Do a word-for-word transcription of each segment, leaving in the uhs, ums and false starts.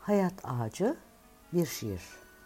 Hayat Ağacı bir şiir.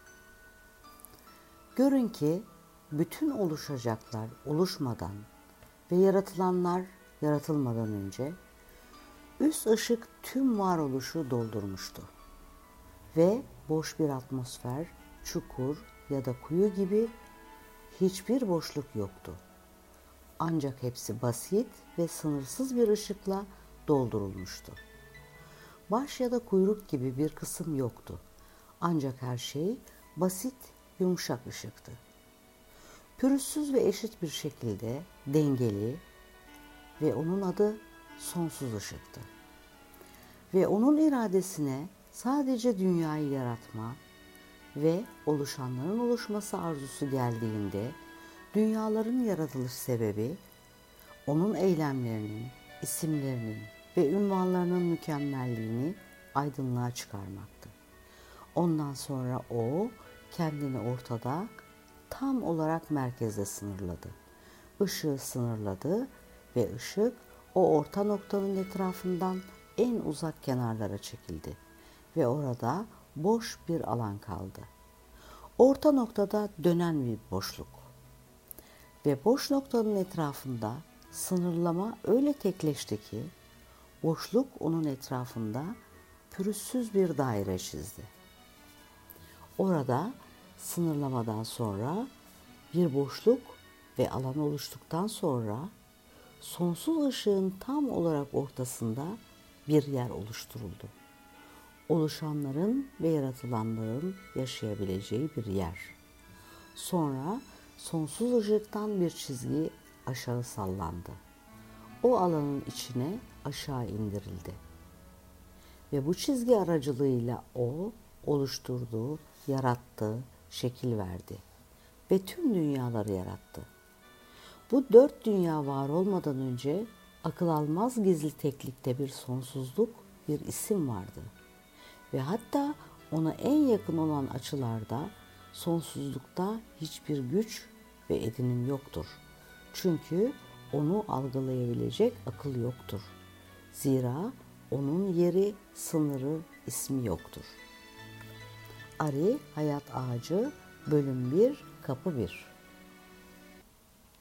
Görün ki bütün oluşacaklar oluşmadan ve yaratılanlar yaratılmadan önce üst ışık tüm varoluşu doldurmuştu. Ve boş bir atmosfer, çukur ya da kuyu gibi hiçbir boşluk yoktu. Ancak hepsi basit ve sınırsız bir ışıkla doldurulmuştu. Baş ya da kuyruk gibi bir kısım yoktu. Ancak her şey basit, yumuşak ışıktı. Pürüzsüz ve eşit bir şekilde dengeli ve onun adı sonsuz ışıktı. Ve onun iradesine sadece dünyayı yaratma ve oluşanların oluşması arzusu geldiğinde dünyaların yaratılış sebebi onun eylemlerinin, isimlerinin ve ünvanlarının mükemmelliğini aydınlığa çıkarmaktı. Ondan sonra o kendini ortada tam olarak merkezde sınırladı. Işığı sınırladı ve ışık o orta noktanın etrafından en uzak kenarlara çekildi ve orada boş bir alan kaldı. Orta noktada dönen bir boşluk ve boş noktanın etrafında sınırlama öyle tekleşti ki boşluk onun etrafında pürüzsüz bir daire çizdi. Orada sınırlamadan sonra bir boşluk ve alan oluştuktan sonra sonsuz ışığın tam olarak ortasında bir yer oluşturuldu. Oluşanların ve yaratılanların yaşayabileceği bir yer. Sonra sonsuz ışıktan bir çizgi aşağı sallandı. O alanın içine aşağı indirildi. Ve bu çizgi aracılığıyla o oluşturduğu, yarattığı, şekil verdi. Ve tüm dünyaları yarattı. Bu dört dünya var olmadan önce akıl almaz gizli teklikte bir sonsuzluk, bir isim vardı. Ve hatta ona en yakın olan açılarda sonsuzlukta hiçbir güç ve edinim yoktur. Çünkü onu algılayabilecek akıl yoktur. Zira onun yeri, sınırı, ismi yoktur. Ari Hayat Ağacı Bölüm bir Kapı bir.